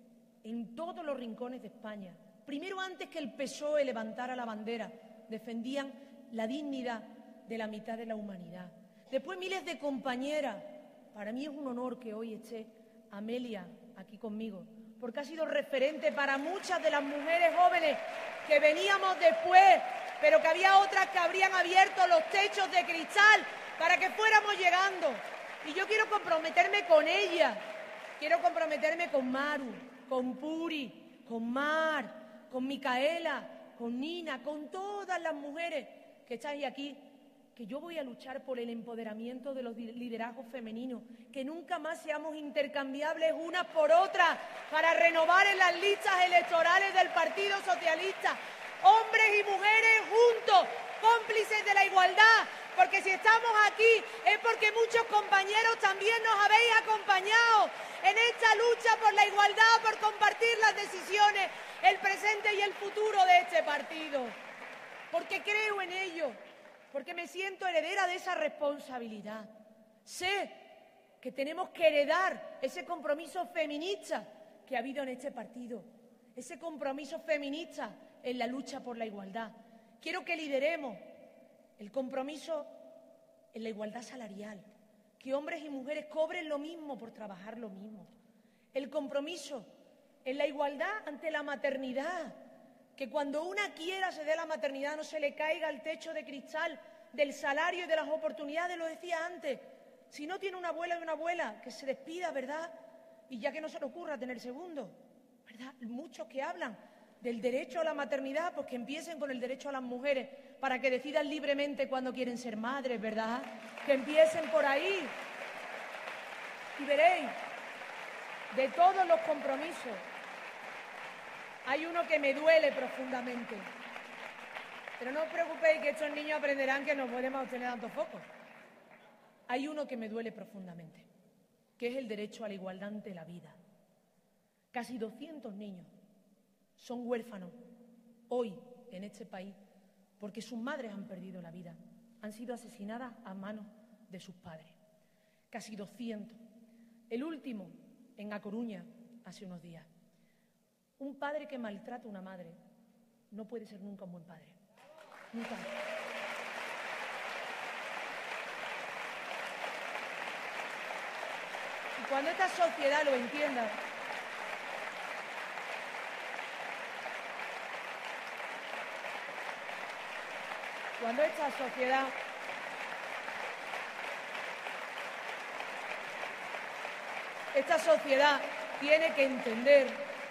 en todos los rincones de España, primero antes que el P S O E levantara la bandera, defendían la dignidad de la mitad de la humanidad. Después miles de compañeras. Para mí es un honor que hoy esté Amelia aquí conmigo, porque ha sido referente para muchas de las mujeres jóvenes que veníamos después, pero que había otras que habrían abierto los techos de cristal para que fuéramos llegando. Y yo quiero comprometerme con ella, quiero comprometerme con Maru, con Puri, con Mar, con Micaela, con Nina, con todas las mujeres que estáis aquí, que yo voy a luchar por el empoderamiento de los liderazgos femeninos, que nunca más seamos intercambiables unas por otras para renovar en las listas electorales del Partido Socialista. Hombres y mujeres juntos, cómplices de la igualdad, porque si estamos aquí es porque muchos compañeros también nos habéis acompañado en esta lucha por la igualdad, por compartir las decisiones, el presente y el futuro de este partido. Porque creo en ello, porque me siento heredera de esa responsabilidad. Sé que tenemos que heredar ese compromiso feminista que ha habido en este partido, ese compromiso feminista en la lucha por la igualdad. Quiero que lideremos el compromiso en la igualdad salarial, que hombres y mujeres cobren lo mismo por trabajar lo mismo. El compromiso en la igualdad ante la maternidad, que cuando una quiera se dé la maternidad no se le caiga el techo de cristal del salario y de las oportunidades, lo decía antes. Si no tiene una abuela y una abuela, que se despida, ¿verdad? Y ya que no se le ocurra tener segundo, ¿verdad? Muchos que hablan del derecho a la maternidad, pues que empiecen con el derecho a las mujeres para que decidan libremente cuándo quieren ser madres, ¿verdad? Que empiecen por ahí. Y veréis, de todos los compromisos, hay uno que me duele profundamente. Pero no os preocupéis que estos niños aprenderán que no podemos tener tantos focos. Hay uno que me duele profundamente, que es el derecho a la igualdad ante la vida. Casi doscientos niños son huérfanos hoy en este país porque sus madres han perdido la vida, han sido asesinadas a manos de sus padres. Casi doscientos. El último en A Coruña hace unos días. Un padre que maltrata a una madre no puede ser nunca un buen padre. Nunca. Y cuando esta sociedad lo entienda, cuando esta sociedad esta sociedad tiene que entender,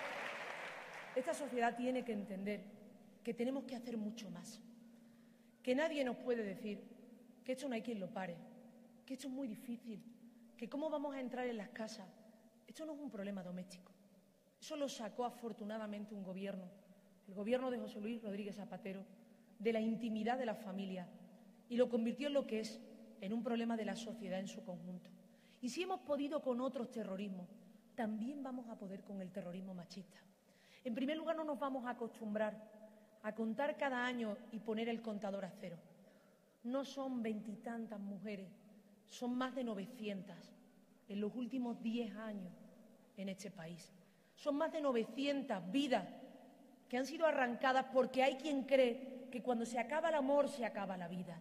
esta sociedad tiene que entender que tenemos que hacer mucho más, que nadie nos puede decir que esto no hay quien lo pare, que esto es muy difícil, que cómo vamos a entrar en las casas. Esto no es un problema doméstico. Eso lo sacó afortunadamente un gobierno, el gobierno de José Luis Rodríguez Zapatero, de la intimidad de las familias y lo convirtió en lo que es, en un problema de la sociedad en su conjunto. Y si hemos podido con otros terrorismos, también vamos a poder con el terrorismo machista. En primer lugar, no nos vamos a acostumbrar a contar cada año y poner el contador a cero. No son veintitantas mujeres, son más de novecientas en los últimos diez años en este país. Son más de novecientas vidas que han sido arrancadas porque hay quien cree que cuando se acaba el amor se acaba la vida.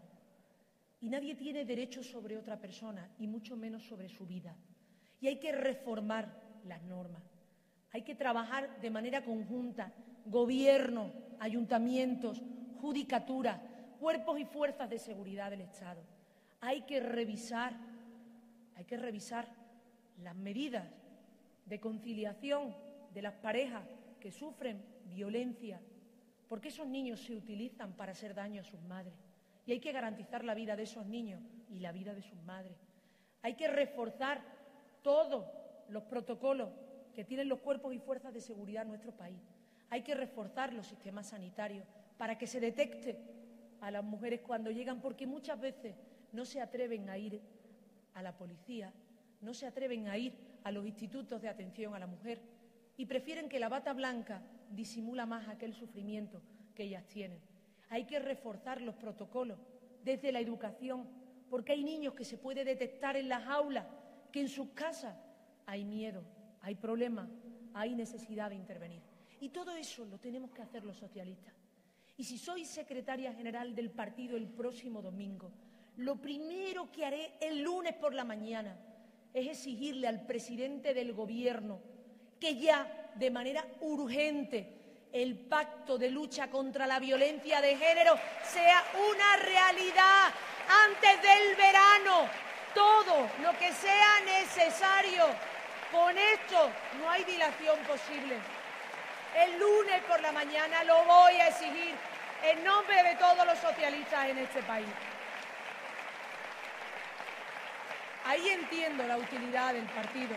Y nadie tiene derecho sobre otra persona, y mucho menos sobre su vida. Y hay que reformar las normas. Hay que trabajar de manera conjunta, gobierno, ayuntamientos, judicatura, cuerpos y fuerzas de seguridad del Estado. Hay que revisar, hay que revisar las medidas de conciliación de las parejas que sufren violencia, porque esos niños se utilizan para hacer daño a sus madres. Y hay que garantizar la vida de esos niños y la vida de sus madres. Hay que reforzar todos los protocolos que tienen los cuerpos y fuerzas de seguridad en nuestro país. Hay que reforzar los sistemas sanitarios para que se detecte a las mujeres cuando llegan, porque muchas veces no se atreven a ir a la policía, no se atreven a ir a los institutos de atención a la mujer y prefieren que la bata blanca disimula más aquel sufrimiento que ellas tienen. Hay que reforzar los protocolos desde la educación, porque hay niños que se puede detectar en las aulas, que en sus casas hay miedo, hay problemas, hay necesidad de intervenir. Y todo eso lo tenemos que hacer los socialistas. Y si soy secretaria general del partido el próximo domingo, lo primero que haré el lunes por la mañana es exigirle al presidente del Gobierno que ya, de manera urgente, el pacto de lucha contra la violencia de género sea una realidad antes del verano. Todo lo que sea necesario. Con esto no hay dilación posible. El lunes por la mañana lo voy a exigir en nombre de todos los socialistas en este país. Ahí entiendo la utilidad del partido.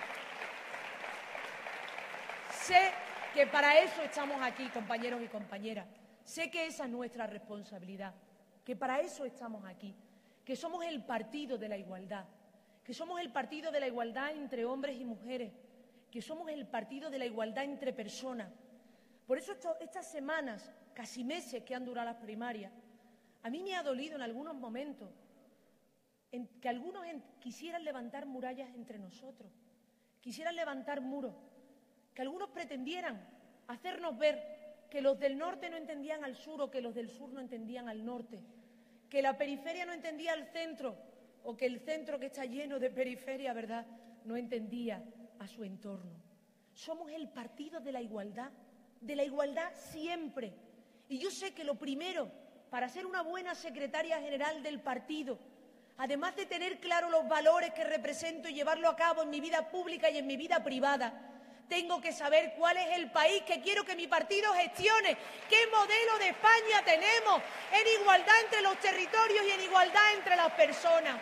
Sé que para eso estamos aquí, compañeros y compañeras. Sé que esa es nuestra responsabilidad, que para eso estamos aquí, que somos el partido de la igualdad, que somos el partido de la igualdad entre hombres y mujeres, que somos el partido de la igualdad entre personas. Por eso esto, estas semanas, casi meses que han durado las primarias, a mí me ha dolido en algunos momentos en que algunos en, quisieran levantar murallas entre nosotros, quisieran levantar muros, que algunos pretendieran hacernos ver que los del norte no entendían al sur o que los del sur no entendían al norte, que la periferia no entendía al centro o que el centro, que está lleno de periferia, ¿verdad?, no entendía a su entorno. Somos el partido de la igualdad, de la igualdad siempre. Y yo sé que lo primero para ser una buena secretaria general del partido, además de tener claro los valores que represento y llevarlo a cabo en mi vida pública y en mi vida privada, tengo que saber cuál es el país que quiero que mi partido gestione, qué modelo de España tenemos en igualdad entre los territorios y en igualdad entre las personas.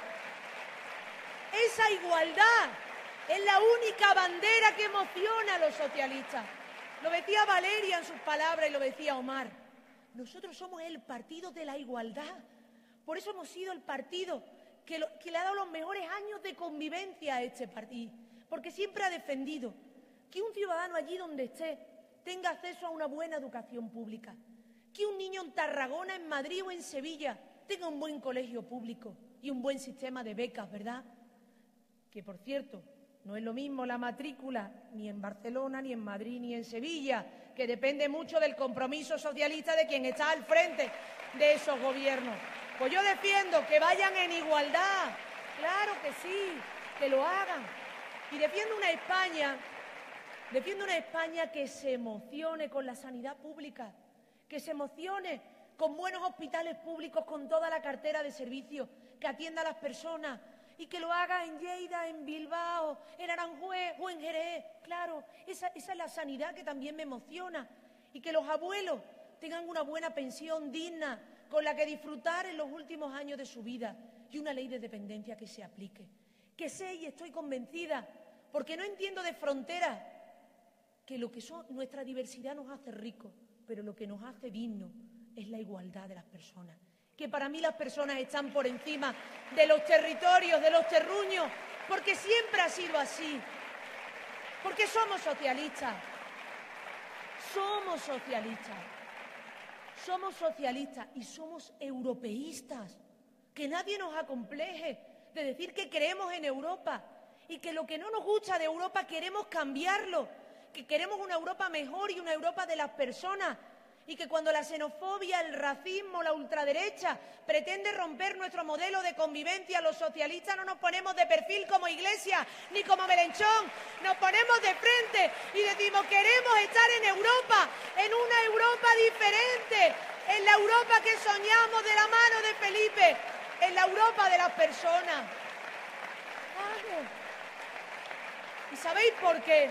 Esa igualdad es la única bandera que emociona a los socialistas. Lo decía Valeria en sus palabras y lo decía Omar. Nosotros somos el partido de la igualdad. Por eso hemos sido el partido que, lo, que le ha dado los mejores años de convivencia a este partido. Porque siempre ha defendido que un ciudadano allí donde esté tenga acceso a una buena educación pública, que un niño en Tarragona, en Madrid o en Sevilla tenga un buen colegio público y un buen sistema de becas, ¿verdad? Que, por cierto, no es lo mismo la matrícula ni en Barcelona, ni en Madrid, ni en Sevilla, que depende mucho del compromiso socialista de quien está al frente de esos gobiernos. Pues yo defiendo que vayan en igualdad, claro que sí, que lo hagan. Y defiendo una España... Defiendo una España que se emocione con la sanidad pública, que se emocione con buenos hospitales públicos, con toda la cartera de servicios, que atienda a las personas y que lo haga en Lleida, en Bilbao, en Aranjuez o en Jerez. Claro, esa, esa es la sanidad que también me emociona. Y que los abuelos tengan una buena pensión digna con la que disfrutar en los últimos años de su vida y una ley de dependencia que se aplique. Que sé y estoy convencida, porque no entiendo de fronteras, que lo que son nuestra diversidad nos hace ricos, pero lo que nos hace dignos es la igualdad de las personas. Que para mí las personas están por encima de los territorios, de los terruños, porque siempre ha sido así. Porque somos socialistas. Somos socialistas. Somos socialistas y somos europeístas. Que nadie nos acompleje de decir que creemos en Europa y que lo que no nos gusta de Europa queremos cambiarlo, que queremos una Europa mejor y una Europa de las personas, y que cuando la xenofobia, el racismo, la ultraderecha pretende romper nuestro modelo de convivencia, los socialistas no nos ponemos de perfil como Iglesia ni como Melenchón, nos ponemos de frente y decimos queremos estar en Europa, en una Europa diferente, en la Europa que soñamos de la mano de Felipe, en la Europa de las personas. Claro. ¿Y sabéis por qué?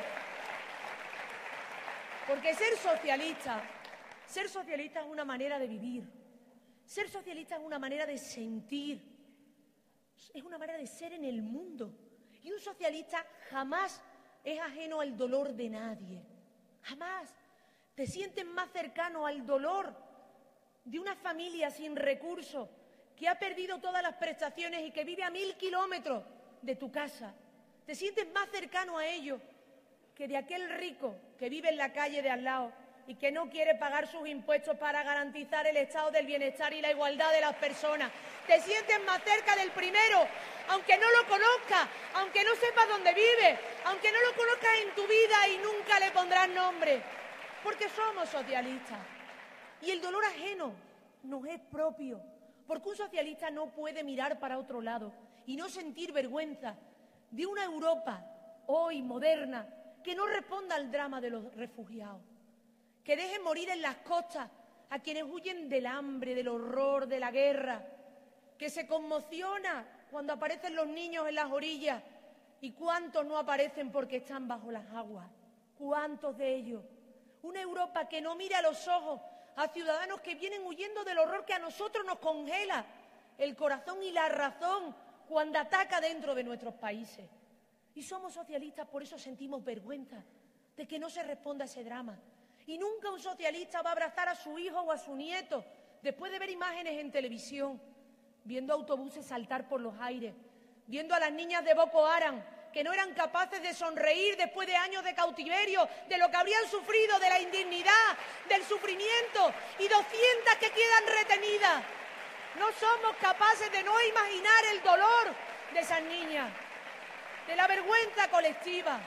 Porque ser socialista, ser socialista es una manera de vivir, ser socialista es una manera de sentir, es una manera de ser en el mundo. Y un socialista jamás es ajeno al dolor de nadie, jamás. Te sientes más cercano al dolor de una familia sin recursos, que ha perdido todas las prestaciones y que vive a mil kilómetros de tu casa. Te sientes más cercano a ellos que de aquel rico que vive en la calle de al lado y que no quiere pagar sus impuestos para garantizar el estado del bienestar y la igualdad de las personas. Te sientes más cerca del primero, aunque no lo conozcas, aunque no sepas dónde vive, aunque no lo conozcas en tu vida y nunca le pondrás nombre, porque somos socialistas. Y el dolor ajeno nos es propio, porque un socialista no puede mirar para otro lado y no sentir vergüenza de una Europa hoy moderna que no responda al drama de los refugiados, que deje morir en las costas a quienes huyen del hambre, del horror, de la guerra, que se conmociona cuando aparecen los niños en las orillas y cuántos no aparecen porque están bajo las aguas, cuántos de ellos. Una Europa que no mire a los ojos a ciudadanos que vienen huyendo del horror que a nosotros nos congela el corazón y la razón cuando ataca dentro de nuestros países. Y somos socialistas, por eso sentimos vergüenza de que no se responda a ese drama. Y nunca un socialista va a abrazar a su hijo o a su nieto después de ver imágenes en televisión, viendo autobuses saltar por los aires, viendo a las niñas de Boko Haram que no eran capaces de sonreír después de años de cautiverio, de lo que habrían sufrido, de la indignidad, del sufrimiento, y doscientas que quedan retenidas. No somos capaces de no imaginar el dolor de esas niñas, de la vergüenza colectiva.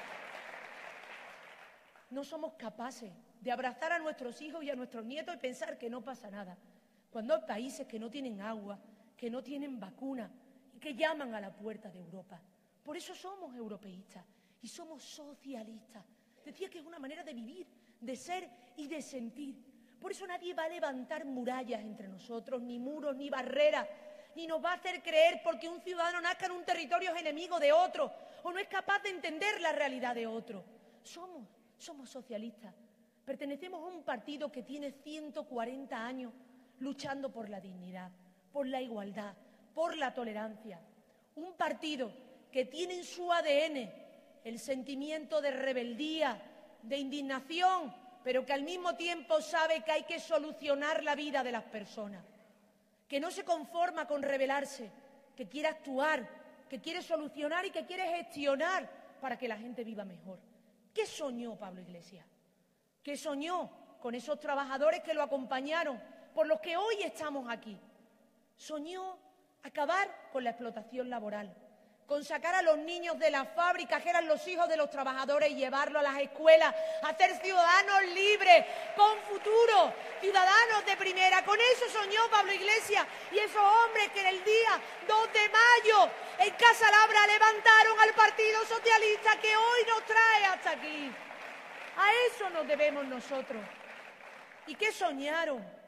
No somos capaces de abrazar a nuestros hijos y a nuestros nietos y pensar que no pasa nada, cuando hay países que no tienen agua, que no tienen vacuna y que llaman a la puerta de Europa. Por eso somos europeístas y somos socialistas. Decía que es una manera de vivir, de ser y de sentir. Por eso nadie va a levantar murallas entre nosotros, ni muros, ni barreras, ni nos va a hacer creer porque un ciudadano nazca en un territorio es enemigo de otro o no es capaz de entender la realidad de otro. Somos, somos socialistas. Pertenecemos a un partido que tiene ciento cuarenta años luchando por la dignidad, por la igualdad, por la tolerancia. Un partido que tiene en su A D N el sentimiento de rebeldía, de indignación, pero que al mismo tiempo sabe que hay que solucionar la vida de las personas, que no se conforma con rebelarse, que quiere actuar, que quiere solucionar y que quiere gestionar para que la gente viva mejor. ¿Qué soñó Pablo Iglesias? ¿Qué soñó con esos trabajadores que lo acompañaron, por los que hoy estamos aquí? Soñó acabar con la explotación laboral, con sacar a los niños de las fábricas, que eran los hijos de los trabajadores, y llevarlos a las escuelas, hacer ciudadanos libres, con futuro, ciudadanos de primera. Con eso soñó Pablo Iglesias y esos hombres que en el día dos de mayo en Casa Labra levantaron al Partido Socialista que hoy nos trae hasta aquí. A eso nos debemos nosotros. ¿Y qué soñaron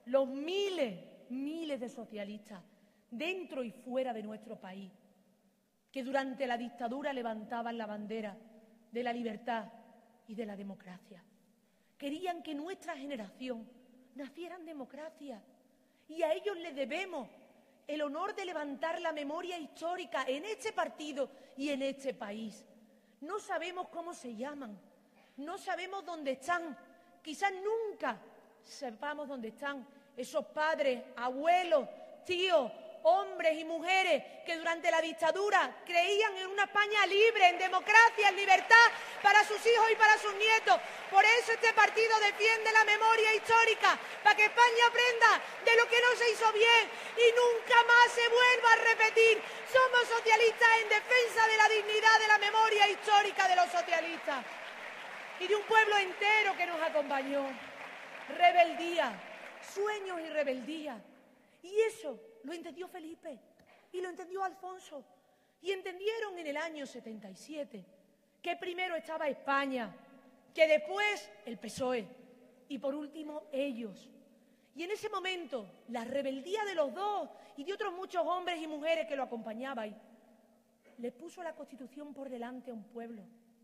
los miles, miles de socialistas dentro y fuera de nuestro país, que durante la dictadura levantaban la bandera de la libertad y de la democracia. Querían que nuestra generación naciera en democracia y a ellos les debemos el honor de levantar la memoria histórica en este partido y en este país. No sabemos cómo se llaman, no sabemos dónde están, quizás nunca sepamos dónde están esos padres, abuelos, tíos, hombres y mujeres que durante la dictadura creían en una España libre, en democracia, en libertad para sus hijos y para sus nietos. Por eso este partido defiende la memoria histórica, para que España aprenda de lo que no se hizo bien y nunca más se vuelva a repetir. Somos socialistas en defensa de la dignidad de la memoria histórica de los socialistas y de un pueblo entero que nos acompañó. Rebeldía, sueños y rebeldía. Y eso lo entendió Felipe y lo entendió Alfonso. Y entendieron en el año setenta y siete que primero estaba España, que después el P S O E y por último ellos. Y en ese momento la rebeldía de los dos y de otros muchos hombres y mujeres que lo acompañaban les puso la Constitución por delante a un pueblo.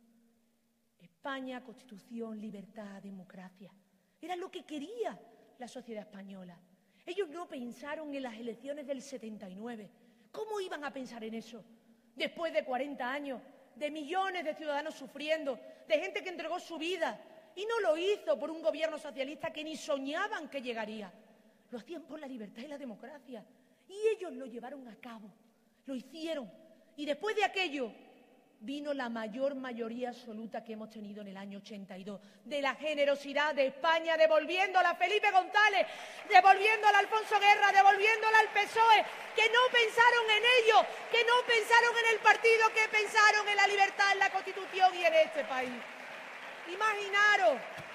España, Constitución, libertad, democracia. Era lo que quería la sociedad española. Ellos no pensaron en las elecciones del setenta y nueve. ¿Cómo iban a pensar en eso? Después de cuarenta años, de millones de ciudadanos sufriendo, de gente que entregó su vida y no lo hizo por un gobierno socialista que ni soñaban que llegaría. Lo hacían por la libertad y la democracia. Y ellos lo llevaron a cabo, lo hicieron. Y después de aquello vino la mayor mayoría absoluta que hemos tenido en el año ochenta y dos, de la generosidad de España, devolviéndola a Felipe González, devolviéndola a Alfonso Guerra, devolviéndola al P S O E, que no pensaron en ello, que no pensaron en el partido, que pensaron en la libertad, en la Constitución y en este país. Imaginaros,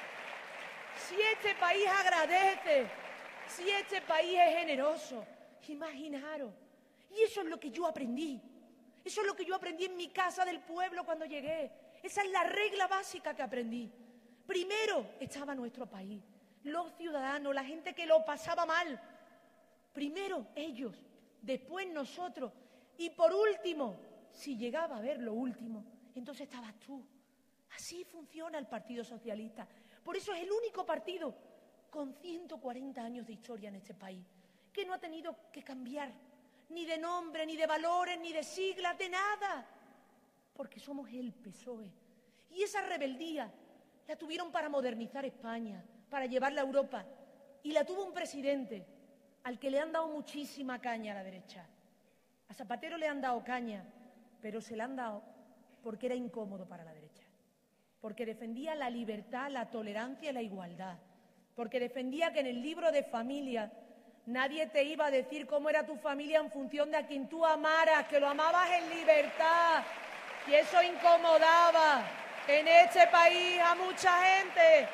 si este país agradece, si este país es generoso, imaginaros. Y eso es lo que yo aprendí. Eso es lo que yo aprendí en mi casa del pueblo cuando llegué. Esa es la regla básica que aprendí. Primero estaba nuestro país, los ciudadanos, la gente que lo pasaba mal. Primero ellos, después nosotros. Y por último, si llegaba a ver lo último, entonces estabas tú. Así funciona el Partido Socialista. Por eso es el único partido con ciento cuarenta años de historia en este país, que no ha tenido que cambiar ni de nombre, ni de valores, ni de siglas, de nada. Porque somos el P S O E. Y esa rebeldía la tuvieron para modernizar España, para llevarla a Europa. Y la tuvo un presidente al que le han dado muchísima caña a la derecha. A Zapatero le han dado caña, pero se la han dado porque era incómodo para la derecha. Porque defendía la libertad, la tolerancia y la igualdad. Porque defendía que en el libro de familia nadie te iba a decir cómo era tu familia en función de a quien tú amaras, que lo amabas en libertad. Y eso incomodaba en este país a mucha gente.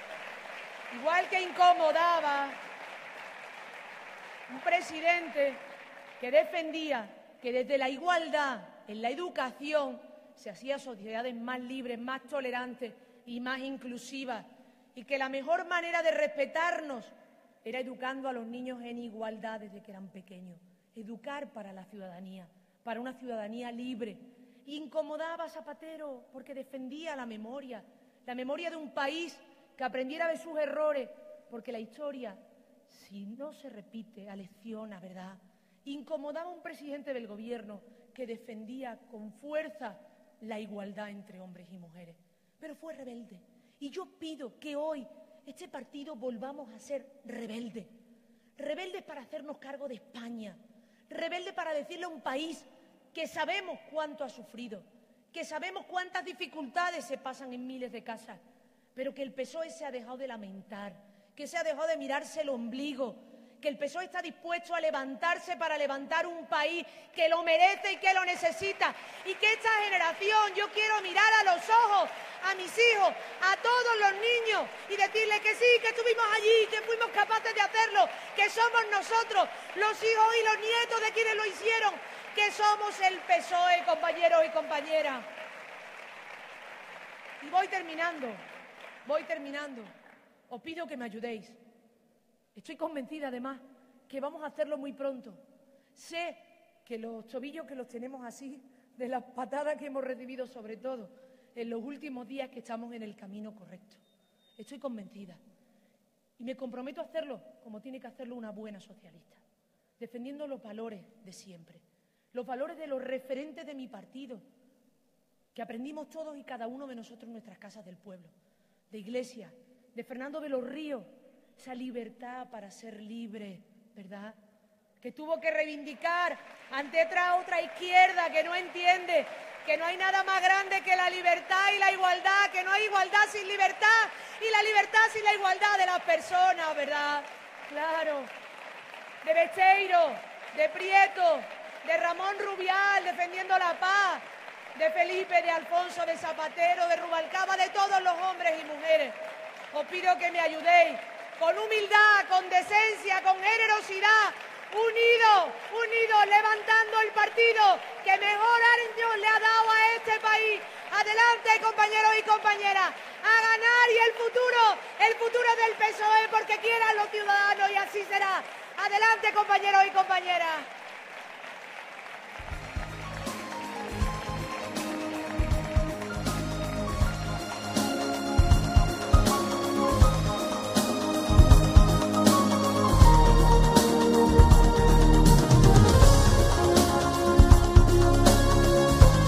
Igual que incomodaba un presidente que defendía que desde la igualdad en la educación se hacían sociedades más libres, más tolerantes y más inclusivas. Y que la mejor manera de respetarnos era educando a los niños en igualdad desde que eran pequeños. Educar para la ciudadanía, para una ciudadanía libre. Y incomodaba a Zapatero porque defendía la memoria, la memoria de un país que aprendiera de sus errores, porque la historia, si no se repite, alecciona, ¿verdad? Incomodaba a un presidente del gobierno que defendía con fuerza la igualdad entre hombres y mujeres. Pero fue rebelde. Y yo pido que hoy este partido volvamos a ser rebeldes, rebeldes para hacernos cargo de España, rebeldes para decirle a un país que sabemos cuánto ha sufrido, que sabemos cuántas dificultades se pasan en miles de casas, pero que el P S O E se ha dejado de lamentar, que se ha dejado de mirarse el ombligo, que el P S O E está dispuesto a levantarse para levantar un país que lo merece y que lo necesita, y que esta generación, yo quiero mirar a los ojos a mis hijos, a todos los niños y decirles que sí, que estuvimos allí, que fuimos capaces de hacerlo, que somos nosotros, los hijos y los nietos de quienes lo hicieron, que somos el P S O E, compañeros y compañeras. Y voy terminando, voy terminando. Os pido que me ayudéis. Estoy convencida, además, que vamos a hacerlo muy pronto. Sé que los tobillos que los tenemos así, de las patadas que hemos recibido, sobre todo en los últimos días, que estamos en el camino correcto. Estoy convencida. Y me comprometo a hacerlo como tiene que hacerlo una buena socialista, defendiendo los valores de siempre, los valores de los referentes de mi partido, que aprendimos todos y cada uno de nosotros en nuestras casas del pueblo, de Iglesias, de Fernando de los Ríos, esa libertad para ser libre, ¿verdad?, que tuvo que reivindicar ante otra, otra izquierda que no entiende que no hay nada más grande que la libertad y la igualdad, que no hay igualdad sin libertad y la libertad sin la igualdad de las personas, ¿verdad? Claro. De Besteiro, de Prieto, de Ramón Rubial defendiendo la paz, de Felipe, de Alfonso, de Zapatero, de Rubalcaba, de todos los hombres y mujeres. Os pido que me ayudéis con humildad, con decencia, con generosidad, unidos, unidos, levantando el partido que mejor año le ha dado a este país. Adelante, compañeros y compañeras, a ganar, y el futuro, el futuro del P S O E, porque quieran los ciudadanos, y así será. Adelante, compañeros y compañeras.